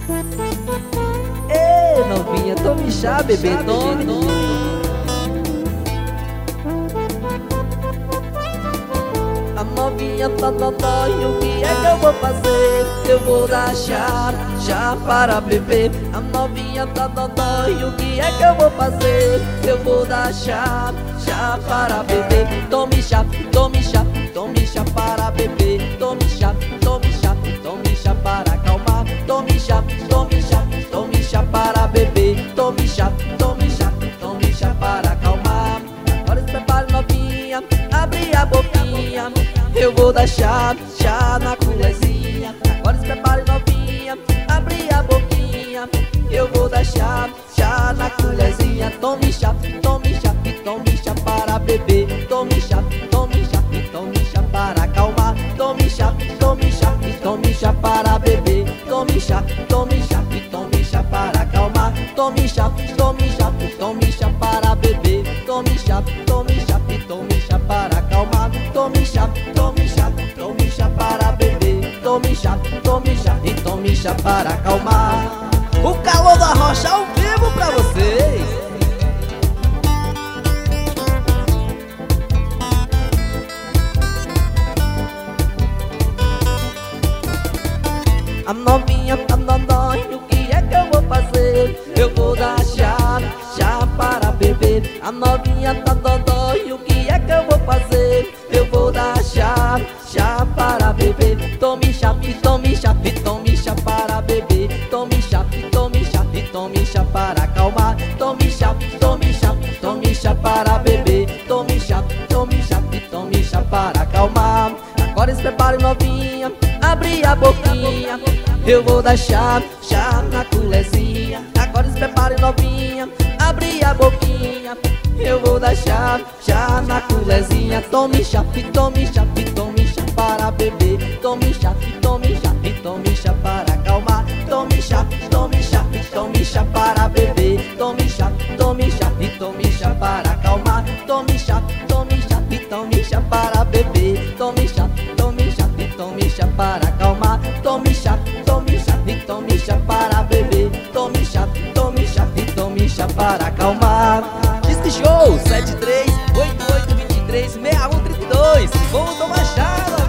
Ei, novinha, tome chá, bebê, tome. A novinha tá dodói, o que é que eu vou fazer? Eu vou dar chá, chá para beber. A novinha tá dodói, o que é que eu vou fazer? Eu vou dar chá, chá para beber. Tome chá, tome chá, tome chá para beber. Tome chá, tome chá, tome chá para acalmar. Tome chá, tome chá, tome chá para beber. Tome chá, tome chá, tome chá para acalmar. Agora se prepare, novinha, abre a boquinha. Eu vou dar chá, chá na colherzinha. Agora se prepare, novinha, abre a boquinha. Eu vou dar chá, chá na colherzinha. Tome chá, tome chá, tome chá para beber. Tome chá, tome chá, tome chá para acalmar. Tome chá, tome chá, tome chá para beber. Tome chá, tome chá, tome chá para acalmar. Tome chá, tome chá, tome chá para beber. Tome chá, tome chá, tome chá para acalmar. Tome chá, tome chá, tome chá para beber. Tome chá, tome chá e tome chá para acalmar. O calor da rocha ao vivo pra vocês. A novinha tá dodói, o que é que eu vou fazer? Eu vou dar chá, chá para beber. A novinha tá dodói, o que é que eu vou fazer? Eu vou dar chá, chá para beber. Tome chá, tome chá, tome chá para beber. Tome chá, tome chá, tome chá para acalmar. Tome chá, tome chá, tome chá para beber. Tome chá, tome chá, tome chá para acalmar. Agora se prepare, novinha, abre a boquinha. Eu vou dar chá, chá na colherzinha. Agora se prepare, novinha, abre a boquinha. Eu vou dar chá, chá na colherzinha. Tome chá, tome chá, tome chá para beber. Tome chá, tome chá, tome chá para acalmar. Tome chá, tome chá, tome chá para beber. Tome chá, tome chá, tome chá para acalmar. Tome chá, tome chá, tome chá para beber. Tome chá, tome chá, tome chá para acalmar. Tome chá, tome chá, tome chá para beber. Tome chá, tome chá, tome chá para acalmar. Disque Show 73-8823-6132. Vamos tomar chá.